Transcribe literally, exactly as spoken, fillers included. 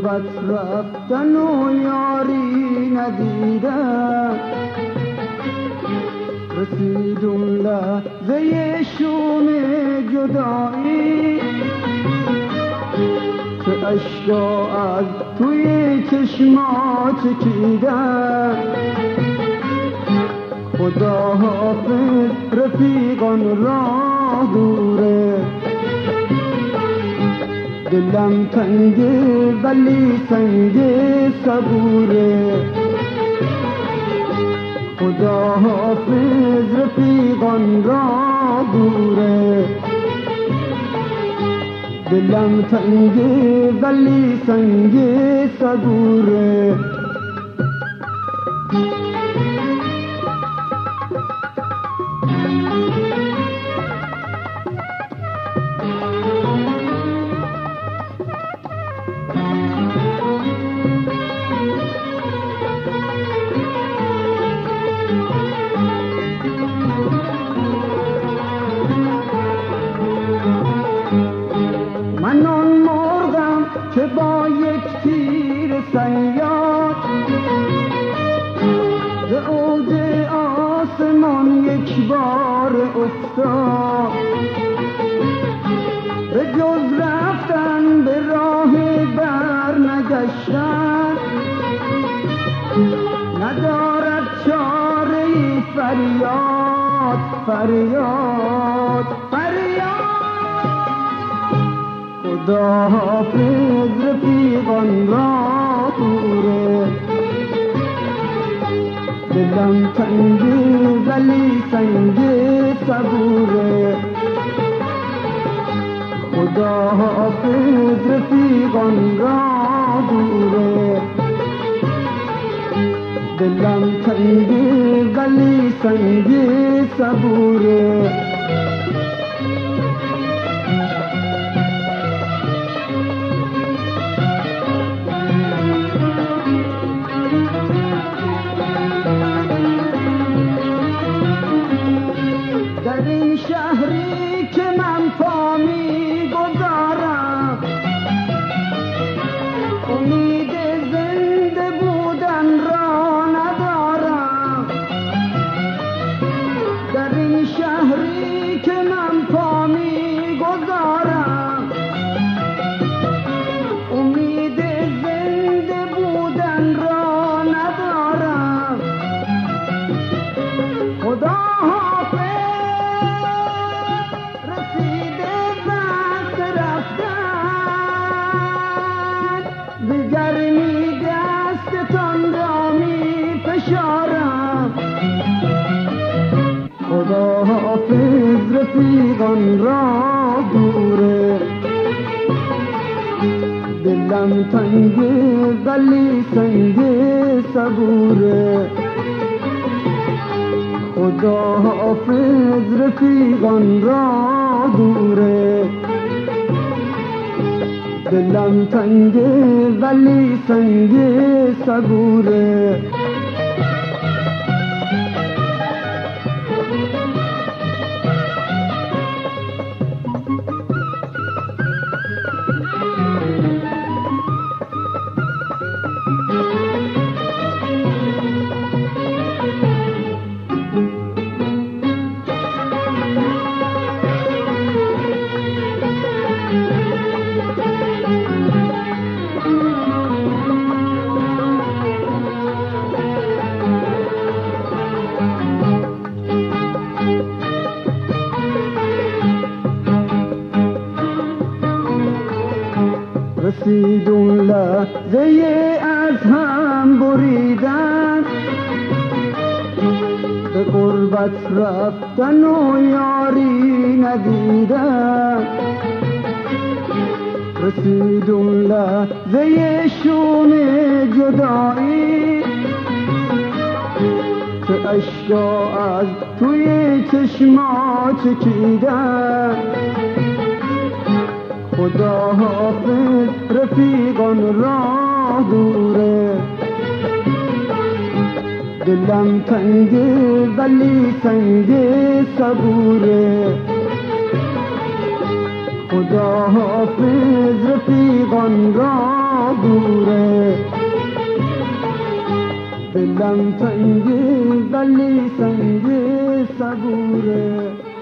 غربت رفتن و یاری ندیدم، رسید اون لحظه شوم جدایی که اشکا از توی چشما چکیدم. خدا حافظ رفیقان راه دوره، دلم تنگه ولی سنگه صبوره. خدا حافظ رفیقان راه دوره، دلم تنگه ولی سنگه صبوره. من آن مرغم که با یک تیر صیاد ز اوج آسمان یک بار افتاد. به جز رفتن به راه بر نگشتن، ندارد چاره ای فریاد فریاد فریاد. خدا حافظ رفیقان راه دوره، دلم تنگه ولی سنگه صبوره. خدا حافظ رفیقان راه دوره، دلم تنگه ولی سنگه صبوره. در این شهری که من پا می گذارم، امید زنده بودن را ندارم. در این شهری که من پا می گذارم، امید زنده بودن را ندارم. خدا گرمی دستتان را می فشارم. خدا حافظ رفیقان را دوره، دلم تنگه ولی سنگه صبوره. خدا حافظ رفیقان را دوره، دلم تنگه ولی سنگه صبوره. رسید اون لحظه از هم بریدن، به غربت رفتن و یاری ندیدن. رسید اون لحظه شوم جدایی که اشکا از توی چشما چکیدن. خدا حافظ رفیقان راه دوره، دلم تنگه ولی سنگه صبوره. خدا حافظ رفیقان راه نابوره دلم تنگی ولی سنگی صبوره